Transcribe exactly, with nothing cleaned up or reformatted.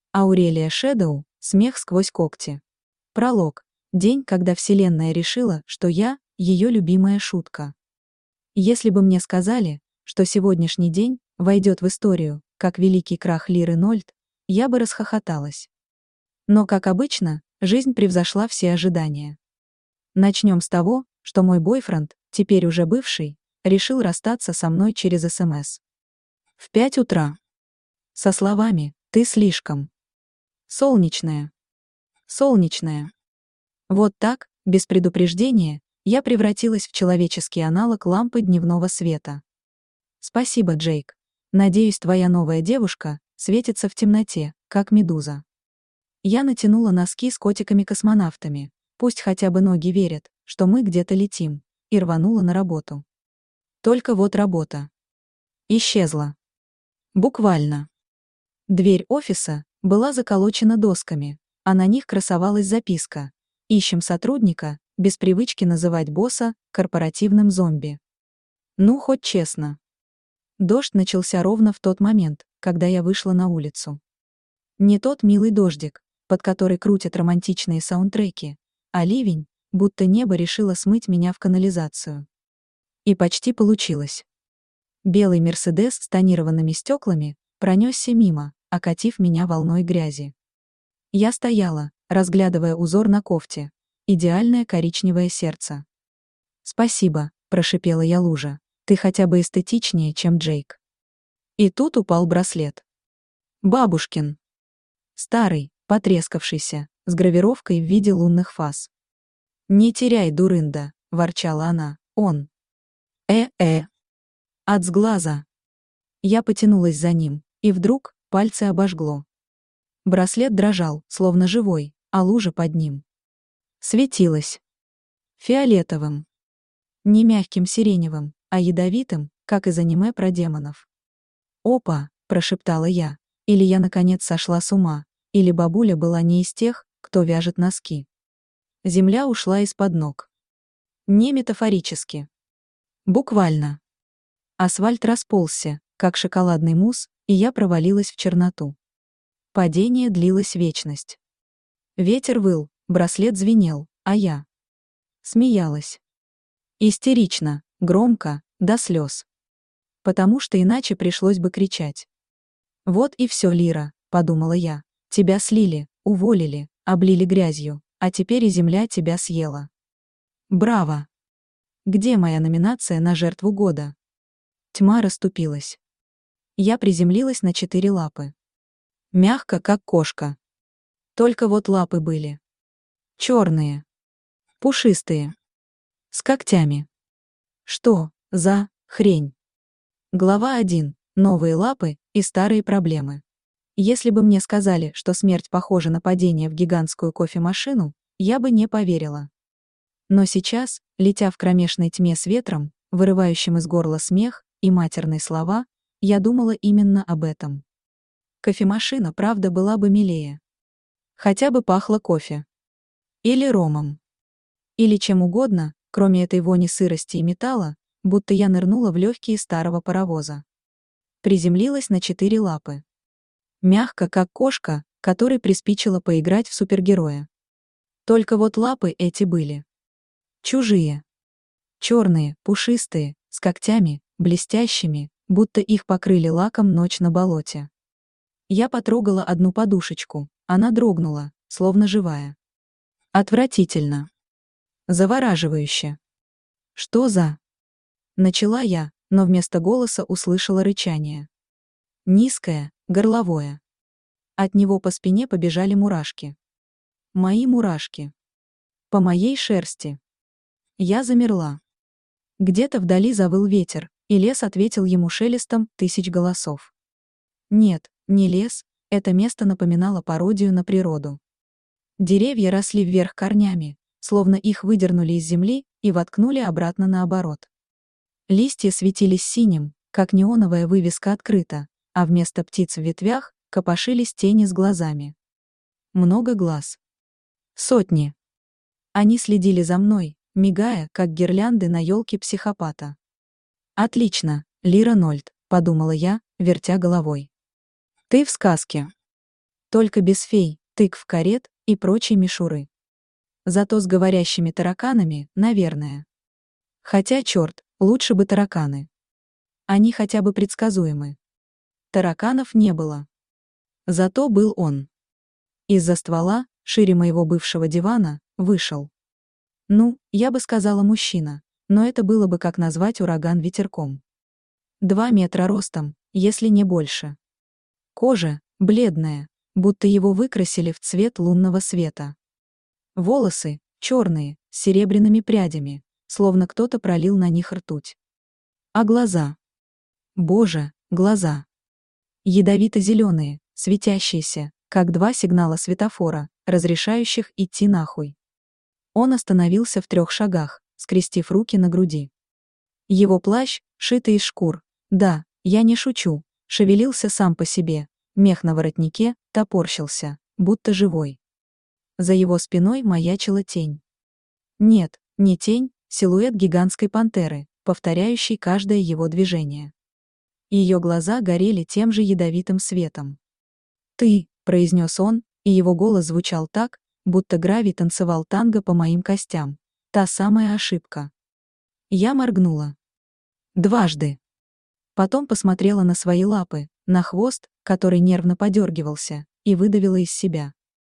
Аурелия Шэдоу, смех сквозь когти. Пролог. День, когда Вселенная решила, что я — ее любимая шутка. Если бы мне сказали, что сегодняшний день войдет в историю, как великий крах Лиры Нольд, я бы расхохоталась. Но, как обычно, жизнь превзошла все ожидания. Начнем с того, что мой бойфренд, теперь уже бывший, решил расстаться со мной через СМС. В пять утра. Со словами «ты слишком солнечная». Солнечная. Вот так, без предупреждения, я превратилась в человеческий аналог лампы дневного света. Спасибо, Джейк. Надеюсь, твоя новая девушка светится в темноте, как медуза. Я натянула носки с котиками-космонавтами, пусть хотя бы ноги верят, что мы где-то летим, и рванула на работу. Только вот работа исчезла. Буквально. Дверь офиса была заколочена досками, а на них красовалась записка: «Ищем сотрудника, без привычки называть босса корпоративным зомби». Ну, хоть честно. Дождь начался ровно в тот момент, когда я вышла на улицу. Не тот милый дождик, под который крутят романтичные саундтреки, а ливень, будто небо решило смыть меня в канализацию. И почти получилось. Белый Мерседес с тонированными стеклами пронесся мимо, окатив меня волной грязи. Я стояла, разглядывая узор на кофте. Идеальное коричневое сердце. «Спасибо», — прошипела я лужа. «Ты хотя бы эстетичнее, чем Джейк». И тут упал браслет. Бабушкин. Старый, потрескавшийся, с гравировкой в виде лунных фаз. «Не теряй, дурында», — ворчала она. «Он». «Э-э». От сглаза. Я потянулась за ним, и вдруг пальцы обожгло. Браслет дрожал, словно живой, а лужа под ним светилась фиолетовым. Не мягким сиреневым, а ядовитым, как из аниме про демонов. «Опа», — прошептала я, или я наконец сошла с ума, или бабуля была не из тех, кто вяжет носки. Земля ушла из-под ног. Не метафорически. Буквально. Асфальт расползся, как шоколадный мусс, и я провалилась в черноту. Падение длилось вечность. Ветер выл, браслет звенел, а я смеялась. Истерично, громко, до слез. Потому что иначе пришлось бы кричать. «Вот и все, Лира», — подумала я. «Тебя слили, уволили, облили грязью, а теперь и земля тебя съела». Браво! Где моя номинация на жертву года? Тьма расступилась. Я приземлилась на четыре лапы. Мягко, как кошка. Только вот лапы были черные, пушистые, с когтями. Что за хрень? Глава один. Новые лапы и старые проблемы. Если бы мне сказали, что смерть похожа на падение в гигантскую кофемашину, я бы не поверила. Но сейчас, летя в кромешной тьме с ветром, вырывающим из горла смех и матерные слова, я думала именно об этом. Кофемашина, правда, была бы милее. Хотя бы пахло кофе. Или ромом. Или чем угодно, кроме этой вони сырости и металла, будто я нырнула в легкие старого паровоза. Приземлилась на четыре лапы. Мягко, как кошка, которой приспичило поиграть в супергероя. Только вот лапы эти были чужие. Черные, пушистые, с когтями, блестящими, будто их покрыли лаком ночь на болоте. Я потрогала одну подушечку, она дрогнула, словно живая. Отвратительно. Завораживающе. Что за... Начала я, но вместо голоса услышала рычание. Низкое, горловое. От него по спине побежали мурашки. Мои мурашки. По моей шерсти. Я замерла. Где-то вдали завыл ветер, и лес ответил ему шелестом тысяч голосов. Нет, не лес, это место напоминало пародию на природу. Деревья росли вверх корнями, словно их выдернули из земли и воткнули обратно наоборот. Листья светились синим, как неоновая вывеска открыта, а вместо птиц в ветвях копошились тени с глазами. Много глаз. Сотни. Они следили за мной, мигая, как гирлянды на елке психопата. «Отлично, Лира Нольд», — подумала я, вертя головой. «Ты в сказке». Только без фей, тыкв, карет и прочей мишуры. Зато с говорящими тараканами, наверное. Хотя, черт, лучше бы тараканы. Они хотя бы предсказуемы. Тараканов не было. Зато был он. Из-за ствола, шире моего бывшего дивана, вышел. Ну, я бы сказала мужчина, но это было бы как назвать ураган ветерком. Два метра ростом, если не больше. Кожа, бледная, будто его выкрасили в цвет лунного света. Волосы, черные, с серебряными прядями, словно кто-то пролил на них ртуть. А глаза? Боже, глаза. Ядовито-зеленые, светящиеся, как два сигнала светофора, разрешающих идти нахуй. Он остановился в трех шагах, скрестив руки на груди. Его плащ, шитый из шкур, да, я не шучу, шевелился сам по себе, мех на воротнике топорщился, будто живой. За его спиной маячила тень. Нет, не тень, силуэт гигантской пантеры, повторяющий каждое его движение. Ее глаза горели тем же ядовитым светом. «Ты», — произнес он, и его голос звучал так, будто Гравий танцевал танго по моим костям. Та самая ошибка. Я моргнула. Дважды. Потом посмотрела на свои лапы, на хвост, который нервно подергивался, и выдавила из себя.